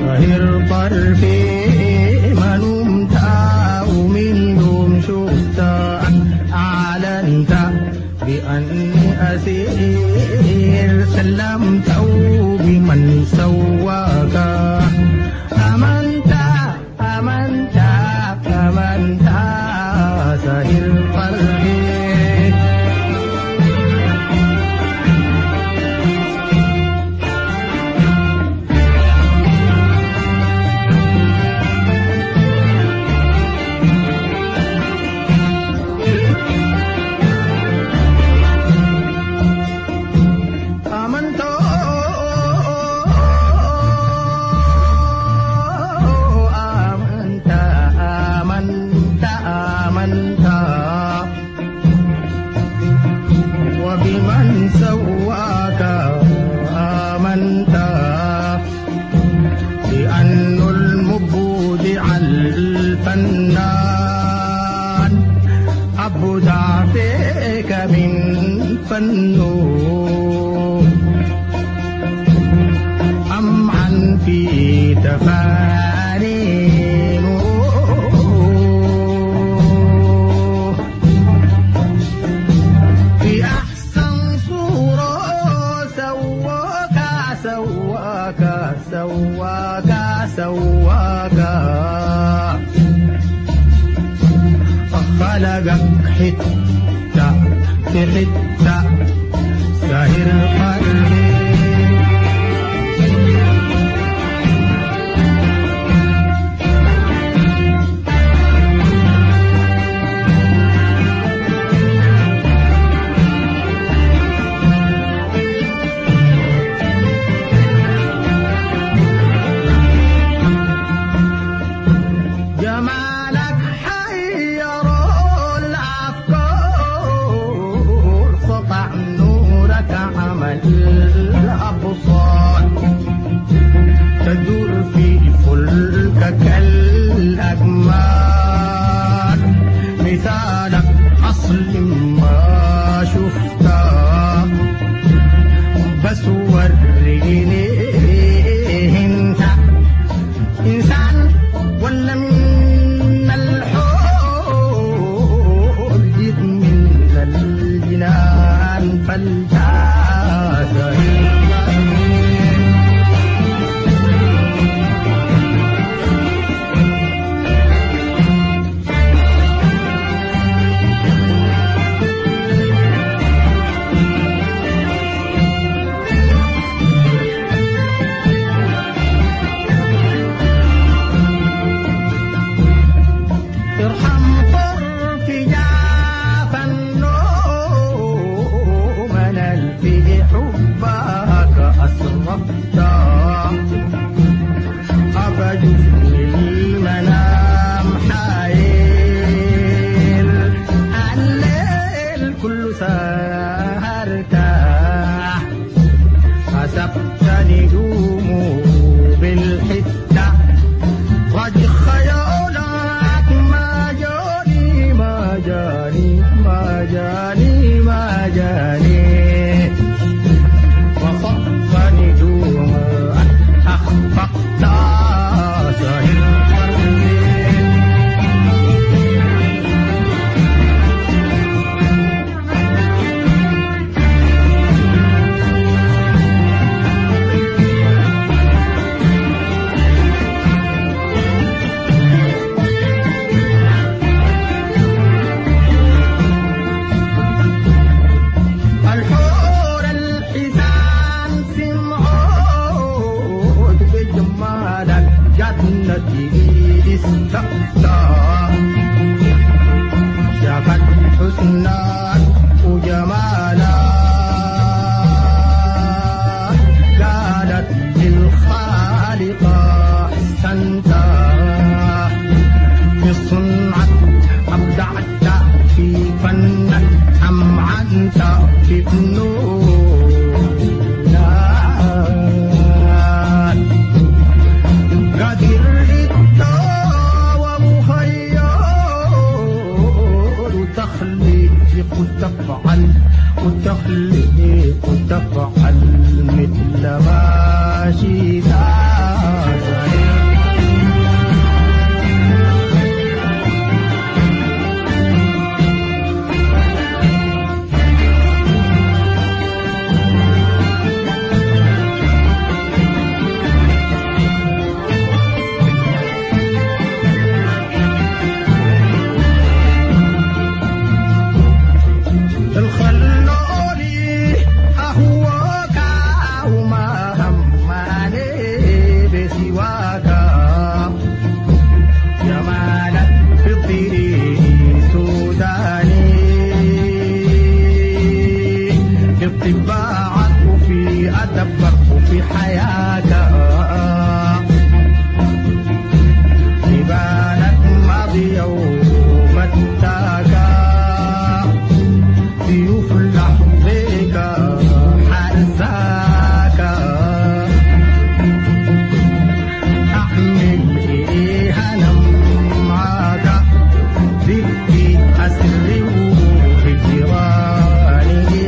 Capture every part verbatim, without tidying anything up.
سهر طرفي ما نمت ومن يوم شفتك أعلنت بأني أسير سلمت بمن سواك آمنت آمنت آمنت سهر قلبي وبمن سواك آمنت بأن المبودع الفنان أبدع فيك من فنه أمعا في تفانيه في أحسن صورة سواك سواك سواك سواك خلقك حتة في حتة سهر قلبي جمالك حير الأفكار سطع نورك عمل الأبصار تدور في فلكك الأجمال مثالك أصل ما شفته بس وريني انت إنسان ولا من الحور جيت من الجنان فلتعسى ارحم طرفي جاف النوم نال في حبك أسرفت أبجد للمنام حايل الليل كل سهرته حسبت نجومه بالحتة رج خيالك ما جاني ما جاني ما جاني ما جاني وصف نجومك أخفقت سهر قلبي الحور الحسان سمعود بجمالك جنتي استقطع شافت حسنك وجمالك قالت للخالقة أحسنت في صنعك أبدعت في فنك أمعنت في فنونك قدر التوى مخير سواك جمالك فطري سوداني في طباعك وفي أدبك وفي حياك لبانك ماضي يوم التاكا يفلح بك حرزاك أحمل إيه أنا معاك ذكي أسري وهجراني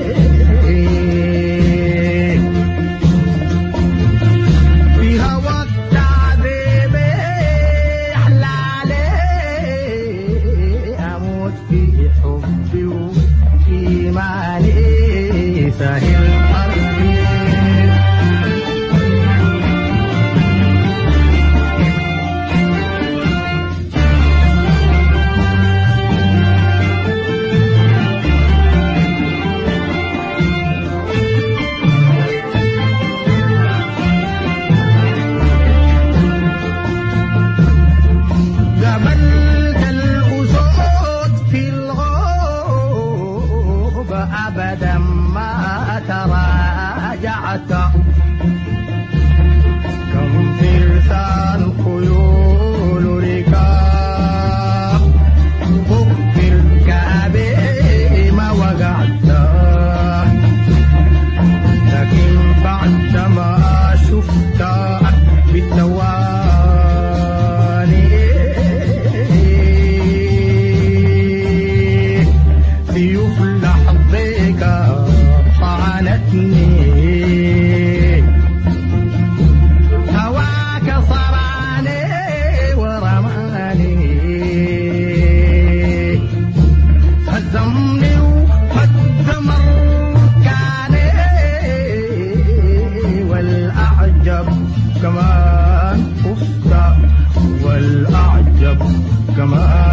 في هواك تعذيب أحلالي أموت في حبي وإيماني سهل قلبي قبلت الأسود في الغوب أبدا ما تراجعت كم فرسان خيول ركاب فكر كعبي ما وقعت لكن بعد ما شفتك بالثواني سيوف لحظك طعنتني هواك صرعني ورماني هزمني وهزم ركاني والأعجب كمان أفتا والأعجب كمان